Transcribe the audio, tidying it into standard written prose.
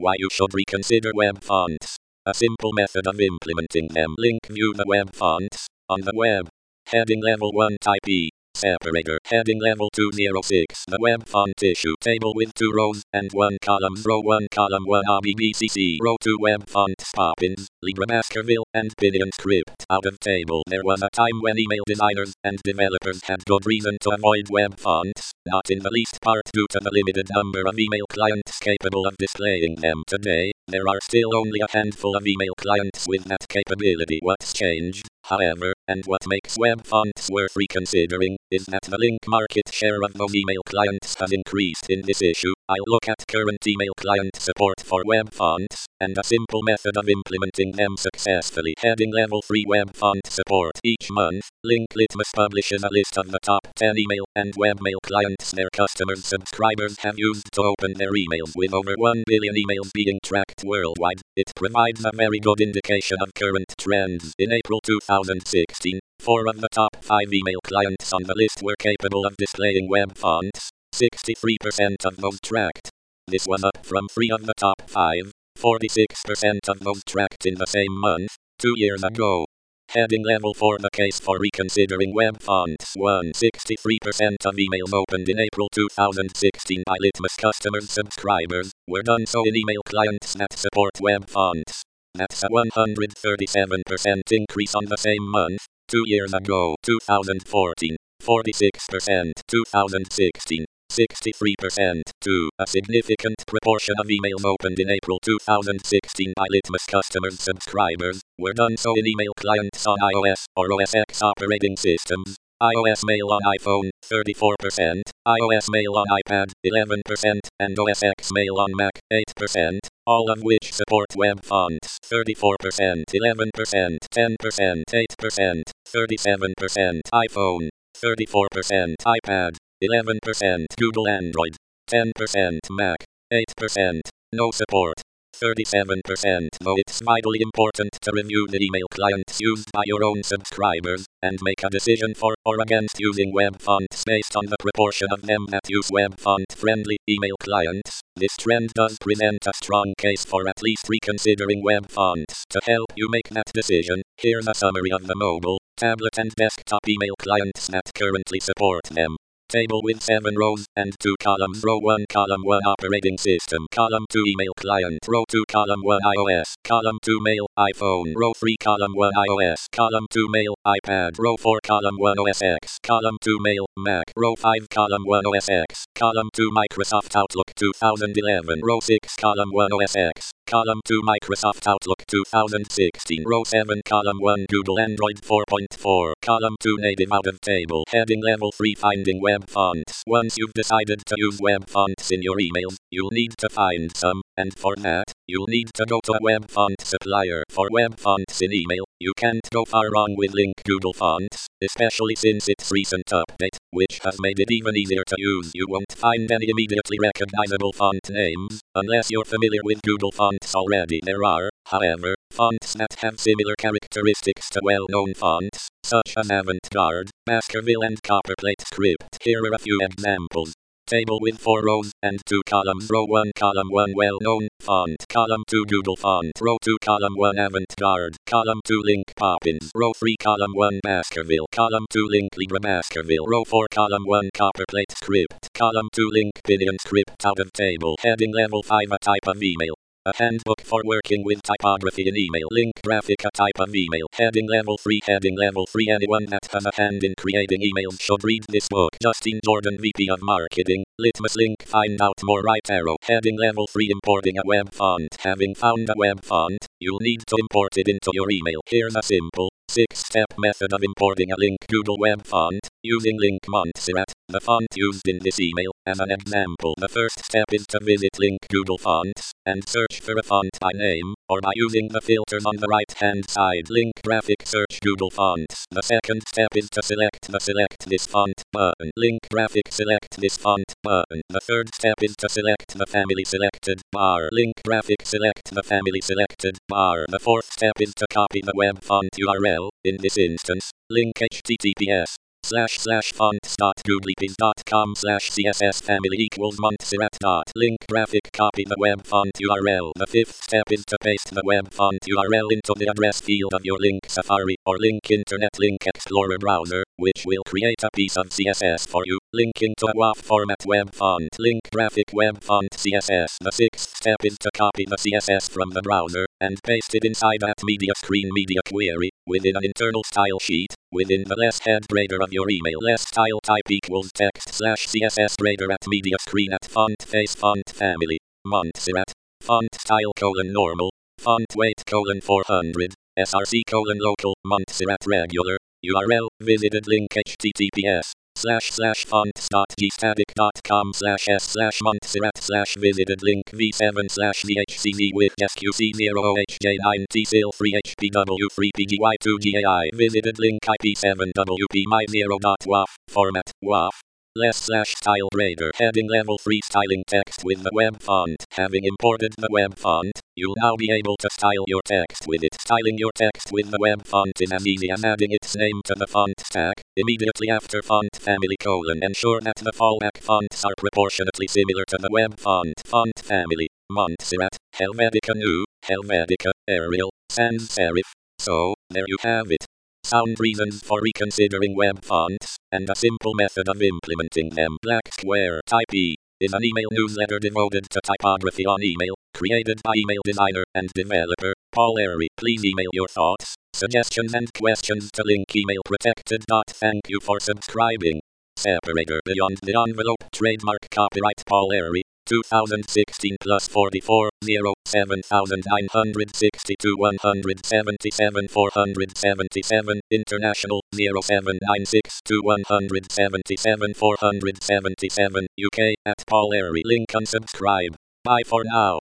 Why you should reconsider web fonts. A simple method of implementing them. Link view the web fonts on the web. Heading level 1 type E. Separator. Heading level 206. The web font issue table with 2 rows and 1 column. Row 1 column 1 RBBCC. Row 2 web fonts Poppins, Libra Baskerville, and Pinion Script. Out of table. There was a time when email designers and developers had good reason to avoid web fonts, not in the least part due to the limited number of email clients capable of displaying them. Today, there are still only a handful of email clients with that capability. What's changed, however, and what makes web fonts worth reconsidering, is that the link market share of those email clients has increased. In this issue, I'll look at current email client support for web fonts, and a simple method of implementing them successfully. Heading level 3 web font support. Each month, Link Litmus publishes a list of the top 10 email and webmail clients their customers' subscribers have used to open their emails. With over 1 billion emails being tracked worldwide, it provides a very good indication of current trends. In April 2016, 4 of the top 5 email clients on the list were capable of displaying web fonts, 63% of those tracked. This was up from 3 of the top 5, 46% of those tracked in the same month, 2 years ago. Heading level 4 the case for reconsidering web fonts. 63% of emails opened in April 2016 by Litmus customers subscribers were done so in email clients that support web fonts. That's a 137% increase on the same month, 2 years ago. 2014, 46%. 2016, 63%. 2. A significant proportion of emails opened in April 2016 by Litmus customers subscribers were done so in email clients on iOS or OS X operating systems. iOS Mail on iPhone, 34%, iOS Mail on iPad, 11%, and OS X Mail on Mac, 8%, all of which support web fonts. 34%, 11%, 10%, 8%, 37%, iPhone, 34%, iPad, 11%, Google Android, 10%, Mac, 8%, no support. 37%. Though it's vitally important to review the email clients used by your own subscribers, and make a decision for or against using web fonts based on the proportion of them that use web font-friendly email clients, this trend does present a strong case for at least reconsidering web fonts. To help you make that decision, here's a summary of the mobile, tablet and desktop email clients that currently support them. Table with 7 rows and 2 columns. Row 1 column 1 operating system. Column 2 email client. Row 2 column 1 iOS. Column 2 mail iPhone. Row 3 column 1 iOS. Column 2 mail iPad. Row 4 column 1 OS X. Column 2 mail Mac. Row 5 column 1 OS X. Column 2 Microsoft Outlook 2011. Row 6 column 1 OS X. Column 2 Microsoft Outlook 2016. Row 7 column 1 Google Android 4.4. Column 2 native out of table. Heading level 3 finding web fonts. Once you've decided to use web fonts in your emails, you'll need to find some, and for that, you'll need to go to a web font supplier. For web fonts in email, you can't go far wrong with Link Google Fonts, especially since its recent update, which has made it even easier to use. You won't find any immediately recognizable font names, unless you're familiar with Google Fonts already. There are, however, fonts that have similar characteristics to well-known fonts, such as Avant-Garde, Baskerville and Copperplate Script. Here are a few examples. Table with 4 rows and 2 columns. Row 1 column 1 well-known font. Column 2 Google Font. Row 2 column 1 Avant-Garde. Column 2 Link Poppins. Row 3 column 1 Baskerville. Column 2 Link Libra Baskerville. Row 4 column 1 Copperplate Script. Column 2 Link Pinion Script. Out of table. Heading level 5 a type of email. A handbook for working with typography in email. Link graphic a type of email. Heading level 3. Heading level 3. Anyone that has a hand in creating emails should read this book. Justine Jordan, VP of Marketing. Litmus Link. Find out more. Right arrow. Heading level 3. Importing a web font. Having found a web font, you'll need to import it into your email. Here's a simple 6-step method of importing a Link Google web font, using Link Montserrat, the font used in this email. As an example, the first step is to visit Link Google Fonts, and search for a font by name, or by using the filters on the right-hand side. Link Graphic search Google Fonts. The second step is to select the Select This Font button. Link Graphic select this font button. The third step is to select the Family Selected bar. Link Graphic select the Family Selected bar. The fourth step is to copy the web font URL, in this instance, link https fonts.goodleaping.com/css family equals Montserrat. Link graphic copy the web font URL. The fifth step is to paste the web font URL into the address field of your Link Safari or Link Internet Link Explorer browser, which will create a piece of CSS for you. Linking to a WAF format web font. Link graphic web font CSS. The sixth step is to copy the CSS from the browser and paste it inside that media screen media query within an internal style sheet. Within the less head header of your email, less style type equals text/CSS header at media screen at font face font family Montserrat font style normal font weight 400 src local Montserrat regular URL visited link https://fontstatic.com/s/Montserrat/visited link v7/dhcz with sqc0hj9tsil3hpw3pgy2gai visited link ip7wp my0.waf format waf less/style grader heading level 3 styling text with the web font. Having imported the web font, you'll now be able to style your text with it. Styling your text with the web font is as easy as adding its name to the font stack immediately after font family : ensure that the fallback fonts are proportionately similar to the web font family Montserrat, Helvetica New, Helvetica, Arial, Sans Serif. So, there you have it. Sound reasons for reconsidering web fonts, and a simple method of implementing them. Black Square Type E is an email newsletter devoted to typography on email, created by email designer and developer Paul Airy. Please email your thoughts, suggestions and questions to link email protected. Thank you for subscribing. Separator Beyond the Envelope Trademark Copyright Paul Airy 2016 +44 07962 177 477 International 0796 177 477 UK @Paul Airy. Link unsubscribe. Bye for now.